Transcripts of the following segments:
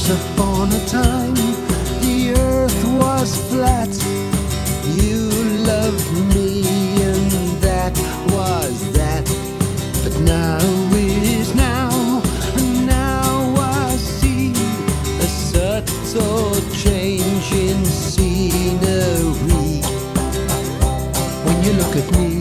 upon a time the earth was flat. You loved me and that was that. But now is now, and now I see a subtle change in scenery when you look at me.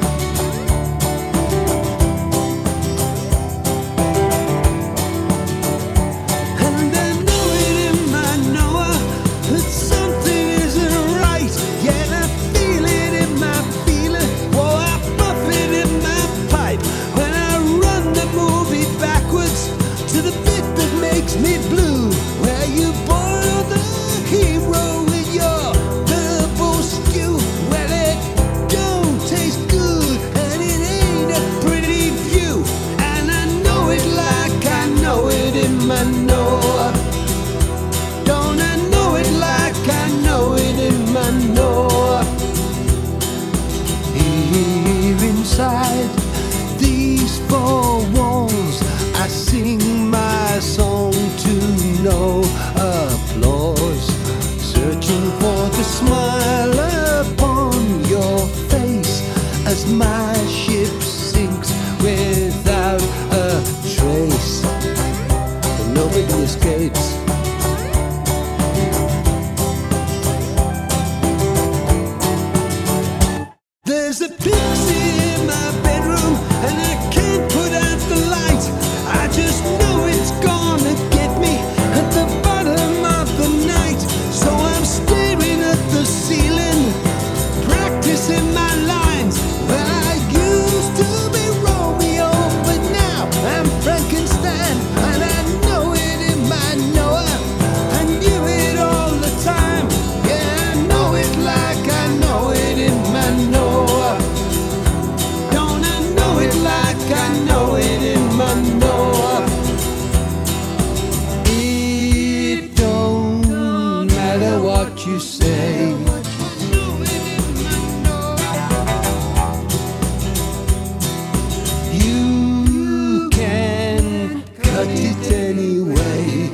Me blue, where you boil the hero with your purple stew. Well, it don't taste good, and it ain't a pretty view. And I know it like I know it in my know. Don't I know it like I know it in my know? Here inside these four walls, I sing my song to no applause, searching for the smile upon your face as my ship sinks without a trace, and nobody escapes. There's a pixie in my bedroom, and I can't put out the light. I just know it's gonna get me at the bottom of the night. So I'm staring at the ceiling, practicing my lines. Well, I used to be Romeo, but now I'm Frankenstein, and I know it in my knower. I knew it all the time. Yeah, I know it like I know it in my knower. Don't I know it like I know it in my knower? It don't matter what you say. You can cut it anyway.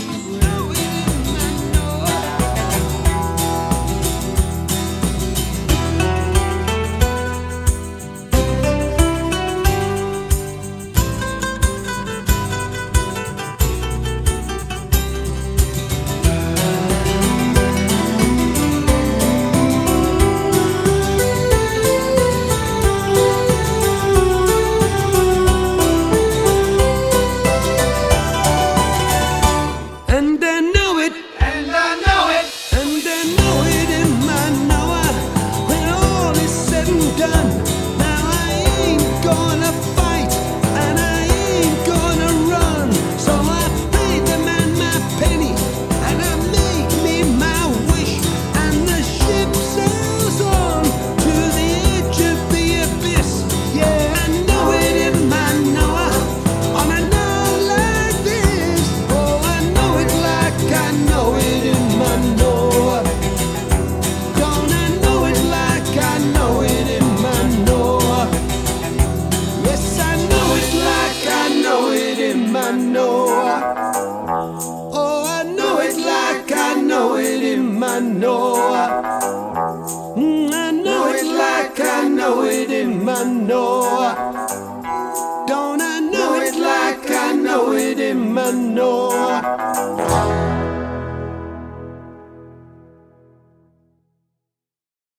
And I know it, and I know it, and I know it in my knower. When all is said and done, now I ain't gonna fight, and I ain't gonna run. So I paid the man my penny, and I make me my wish, and the ship sails on to the edge of the abyss. Yeah, I know it in my knower, on a night like this. Oh, I know it like I know it in my knower. Don't I know it like I know it in my knower? Yes, I know it like I know it in my knower. Oh, I know it like I know it in my knower. I know it like I know it in my knower. Don't I know it like I know it in my knower?